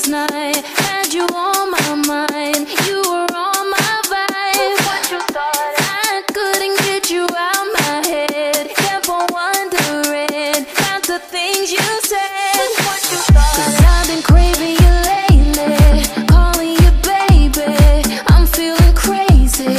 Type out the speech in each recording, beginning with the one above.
last night. Had you on my mind, you were on my vibe. What you thought? I couldn't get you out my head. Kept on wondering about the things you said. What you thought? 'Cause I've been craving you lately, calling you baby. I'm feeling crazy.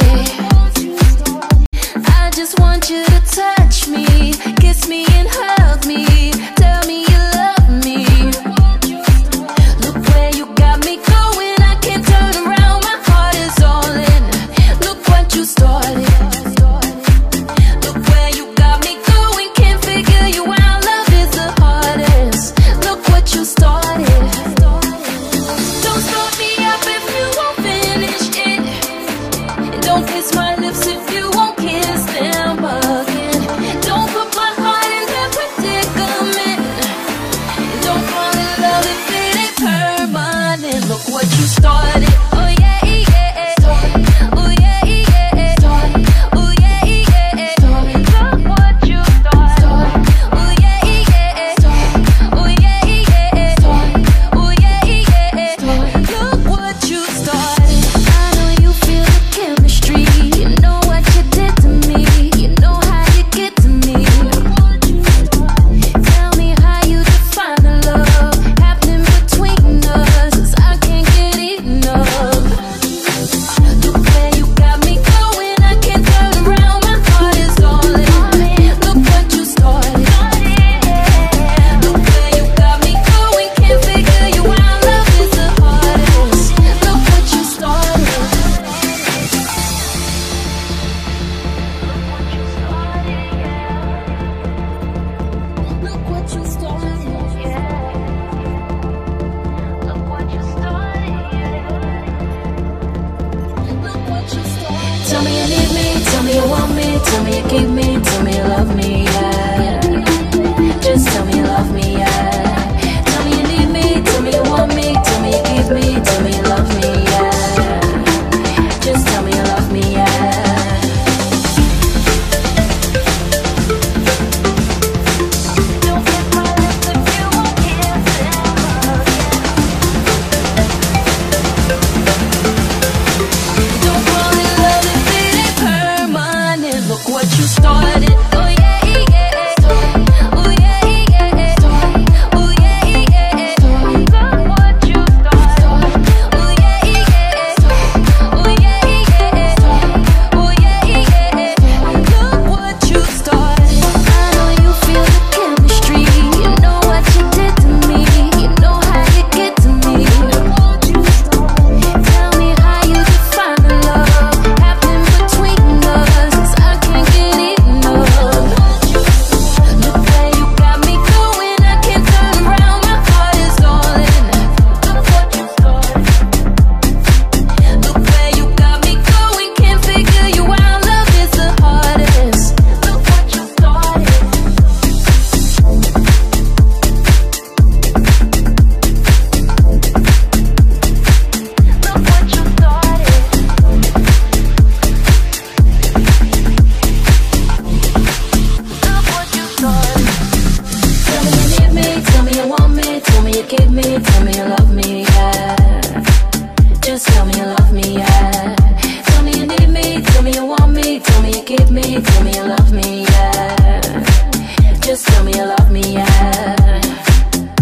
I just want you to touch me, kiss me and hug me. Tell me you love me. Look where you got me going, I can't turn around, my heart is all in. Look what you started. Look where you got me going, can't figure you out, love is the hardest. Look what you started. Don't start me up if you won't finish it. And don't kiss my lips if you won't kiss them again. Don't put my heart in that predicament. And don't fall in love if it ain't permanent. Look what you started. Oh yeah, yeah. Oh yeah, yeah. Oh yeah, yeah. Look what you started. Oh yeah, yeah. Oh yeah, yeah. Oh yeah, yeah. Look what you started. I know you feel the chemistry. You know what you did to me. You know how you get to me. Tell me how you define the love happening between us, 'cause I can't get enough. Look where you got me going, I can't turn around, my heart is all in. Look what you started. Look where you got me going, can't figure you out, love is the hardest. Look what you started. Look what you started. Look what you started. Look what you started. Tell me you need me, tell me you want me, tell me you keep me, tell me you love me.